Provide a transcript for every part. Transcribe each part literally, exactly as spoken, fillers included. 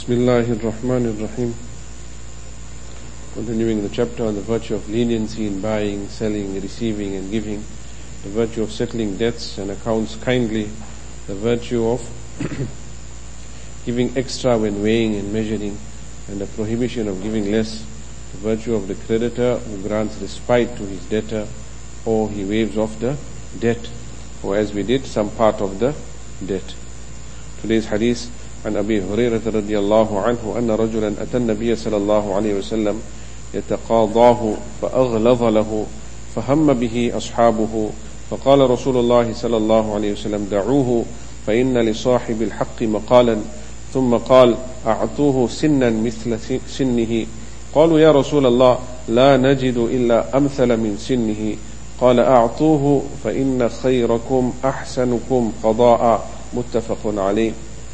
Bismillahir Rahmanir Rahim. Continuing the chapter on the virtue of leniency in buying, selling, receiving and giving, the virtue of settling debts and accounts kindly, the virtue of giving extra when weighing and measuring, and the prohibition of giving less, the virtue of the creditor who grants respite to his debtor, or he waives off the debt, or as we did, some part of the debt. Today's hadith, عن أبي هريرة رضي الله عنه أن رجلا أتى النبي صلى الله عليه وسلم يتقاضاه فأغلظ له فهم به أصحابه فقال رسول الله صلى الله عليه وسلم دعوه فإن لصاحب الحق مقالا ثم قال أعطوه سنا مثل سنه قالوا يا رسول الله لا نجد إلا أمثل من سنه قال أعطوه فإن خيركم أحسنكم قضاء متفق عليه.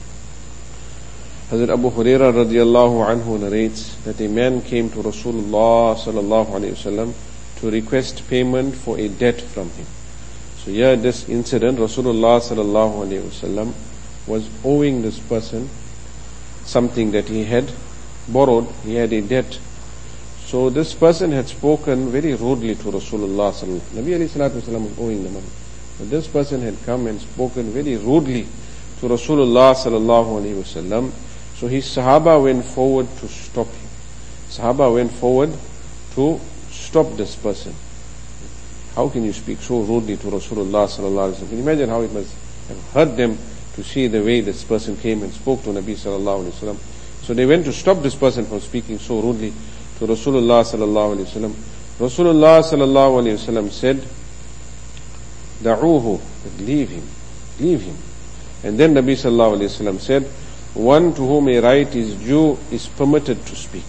Hazrat Abu Hurairah radiallahu anhu narrates that a man came to Rasulullah sallallahu alayhi wasallam to request payment for a debt from him. So here this incident, Rasulullah sallallahu alayhi wasallam was owing this person something that he had borrowed, he had a debt. So this person had spoken very rudely to Rasulullah sallallahu alayhi wasallam. Nabi alayhi salatu wasallam was owing the money. But this person had come and spoken very rudely to Rasulullah sallallahu alayhi wasallam. So his Sahaba went forward to stop him. Sahaba went forward to stop this person. How can you speak so rudely to Rasulullah sallallahu alaihi wasallam? Can you imagine how it must have hurt them to see the way this person came and spoke to Nabi sallallahu alaihi wasallam? So they went to stop this person from speaking so rudely to Rasulullah sallallahu alaihi wasallam. Rasulullah sallallahu alaihi wasallam said, "Da'uhu," leave him, leave him. And then Nabi sallallahu alaihi wasallam said, one to whom a right is due is permitted to speak.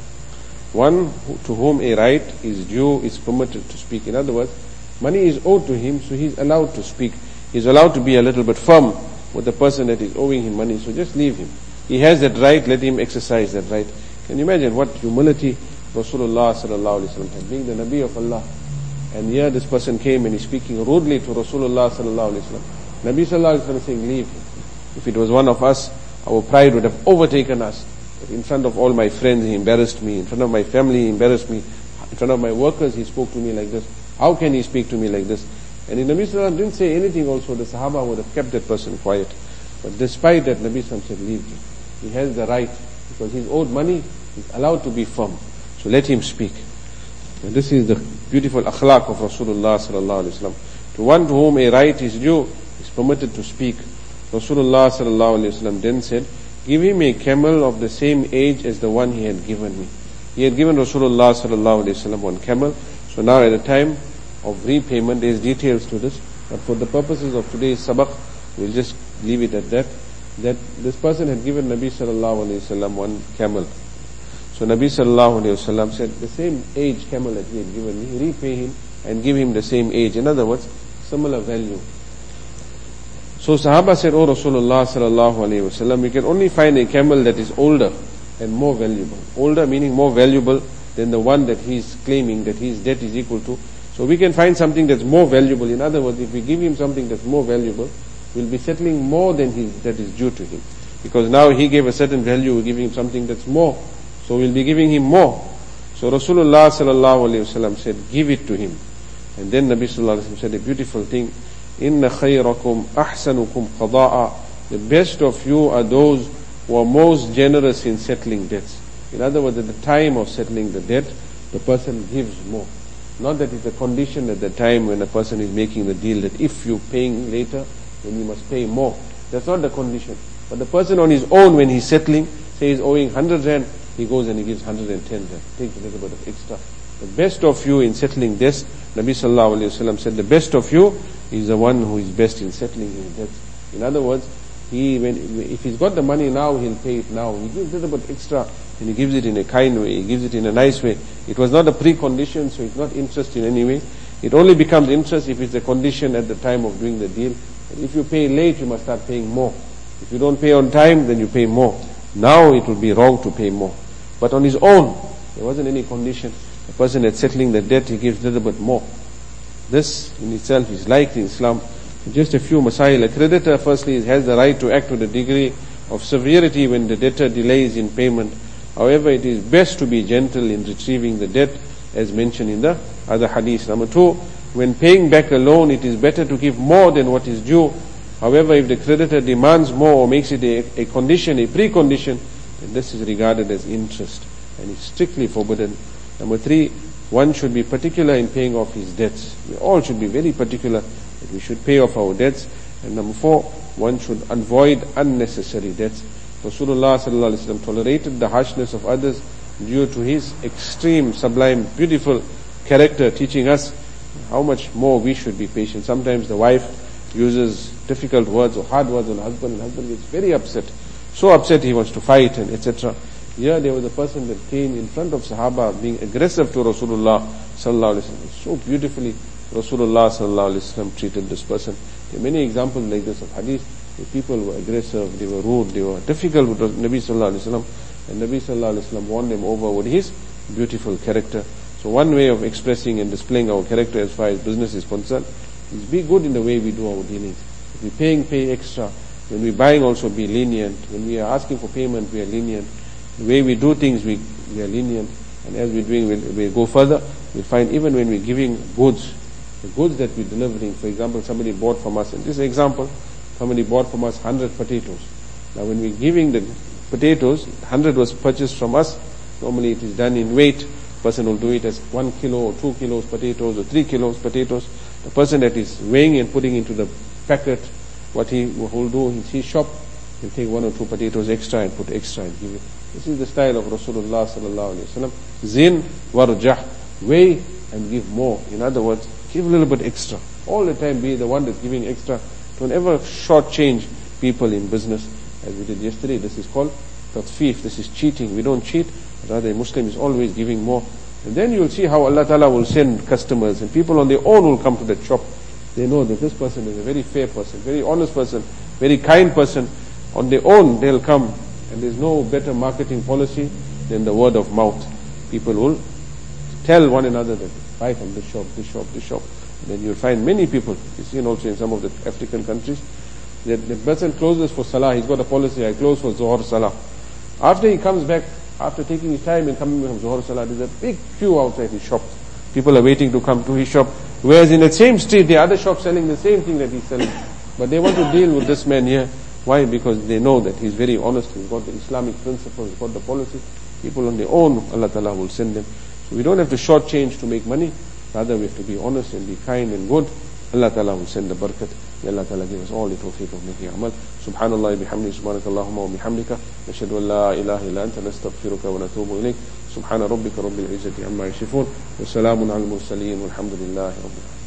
One to whom a right is due is permitted to speak. In other words, money is owed to him, so he's allowed to speak. He's allowed to be a little bit firm with the person that is owing him money, so just leave him. He has that right, let him exercise that right. Can you imagine what humility Rasulullah sallallahu alaihi wasallam had, being the Nabi of Allah. And here this person came and he's speaking rudely to Rasulullah sallallahu alaihi wasallam. Nabi sallallahu alaihi wasallam saying, leave him. If it was one of us, our pride would have overtaken us. In front of all my friends, he embarrassed me. In front of my family, he embarrassed me. In front of my workers, he spoke to me like this. How can he speak to me like this? And if Nabi Sallallahu didn't say anything also, the Sahaba would have kept that person quiet. But despite that, Nabi Sallallahu said, leave him. He has the right, because he's owed money, he's allowed to be firm. So let him speak. And this is the beautiful akhlaq of Rasulullah Sallallahu Alaihi Wasallam. To one to whom a right is due, is permitted to speak. Rasulullah sallallahu alaihi wasallam then said, give him a camel of the same age as the one he had given me. He had given Rasulullah sallallahu alaihi wasallam one camel. So now at the time of repayment, there is details to this. But for the purposes of today's sabaq, we'll just leave it at that. That this person had given Nabi sallallahu alaihi wasallam one camel. So Nabi sallallahu alaihi wasallam said, the same age camel that he had given me, repay him and give him the same age. In other words, similar value. So Sahaba said, oh Rasulullah sallallahu alayhi wa sallam, we can only find a camel that is older and more valuable. Older meaning more valuable than the one that he is claiming that his debt is equal to. So we can find something that's more valuable. In other words, if we give him something that's more valuable, we'll be settling more than his that is due to him. Because now he gave a certain value, we're giving him something that's more. So we'll be giving him more. So Rasulullah sallallahu alayhi wa sallam said, give it to him. And then Nabi sallallahu alayhi wa sallam said a beautiful thing, Inna khayrakum ahsanukum qada'a. The best of you are those who are most generous in settling debts. In other words, at the time of settling the debt, the person gives more. Not that it's a condition at the time when a person is making the deal that if you're paying later, then you must pay more. That's not the condition. But the person on his own, when he's settling, say he's owing one hundred rand, he goes and he gives one hundred ten rand. Takes a little bit of extra. The best of you in settling debts, Nabi sallallahu alayhi wa sallam said, the best of you is the one who is best in settling his debts. In other words, he when if he's got the money now, he'll pay it now. He gives a little bit extra, and he gives it in a kind way, he gives it in a nice way. It was not a precondition, so it's not interest in any way. It only becomes interest if it's a condition at the time of doing the deal. And if you pay late, you must start paying more. If you don't pay on time, then you pay more. Now it would be wrong to pay more. But on his own, there wasn't any condition. The person that's settling the debt, he gives a little bit more. This in itself is liked in Islam. Just a few masail. A creditor firstly has the right to act to the degree of severity when the debtor delays in payment. However, it is best to be gentle in retrieving the debt, as mentioned in the other hadith. Number two, when paying back a loan, it is better to give more than what is due. However, if the creditor demands more or makes it a, a condition, a precondition, then this is regarded as interest and is strictly forbidden. Number three, one should be particular in paying off his debts. We all should be very particular that we should pay off our debts. And number four, one should avoid unnecessary debts. Rasulullah sallallahu alaihi wasallam tolerated the harshness of others due to his extreme, sublime, beautiful character, teaching us how much more we should be patient. Sometimes the wife uses difficult words or hard words on the husband, and the husband gets very upset. So upset he wants to fight and et cetera. Here there was a person that came in front of Sahaba being aggressive to Rasulullah sallallahu alaihi wasallam. So beautifully Rasulullah sallallahu alaihi wasallam treated this person. There are many examples like this of hadith where people were aggressive, they were rude, they were difficult with Nabi sallallahu alaihi wasallam, and Nabi sallallahu alaihi wasallam won them over with his beautiful character. So one way of expressing and displaying our character as far as business is concerned is be good in the way we do our dealings. If we're paying, pay extra. When we're buying, also be lenient. When we are asking for payment, we are lenient. The way we do things, we, we are lenient. And as we're doing, we'll, we'll go further. We'll find even when we're giving goods, the goods that we're delivering, for example, somebody bought from us, in this example, somebody bought from us one hundred potatoes. Now when we're giving the potatoes, one hundred was purchased from us. Normally it is done in weight. The person will do it as one kilo or two kilos potatoes or three kilos potatoes. The person that is weighing and putting into the packet, what he will do in his shop, he'll take one or two potatoes extra and put extra and give it. This is the style of Rasulullah sallallahu alaihi wasallam. Zin warjah, weigh and give more. In other words, give a little bit extra. All the time be the one that's giving extra. Don't ever shortchange people in business, as we did yesterday. This is called tatfif. This is cheating. We don't cheat. Rather, a Muslim is always giving more. And then you will see how Allah Ta'ala will send customers, and people on their own will come to that shop. They know that this person is a very fair person, very honest person, very kind person. On their own they'll come, and there's no better marketing policy than the word of mouth. People will tell one another that buy from this shop, this shop, this shop. And then you'll find many people, you see also in some of the African countries, that the person closes for Salah, he's got a policy, I close for Zuhr Salah. After he comes back, after taking his time and coming from Zuhr Salah, there's a big queue outside his shop. People are waiting to come to his shop. Whereas in that same street, there are other shops selling the same thing that he's selling. But they want to deal with this man here. Why? Because they know that he's very honest, he's got the Islamic principles, he's got the policy. People on their own, Allah Ta'ala will send them. So we don't have to shortchange to make money. Rather, we have to be honest and be kind and good. Allah Ta'ala will send the barakat. May Allah Ta'ala give us all the tawfiq of making amal. Subhanallah bihamdi, subhanakallahumma wa bihamdika. Nashhadu an la ilaha illa anta nastaghfiruka wa natubu ilayk. Subhana rabbika rabbil izzati amma yasifun. Wa salamun al mursaleen walhamdulillahi rabbil alamin.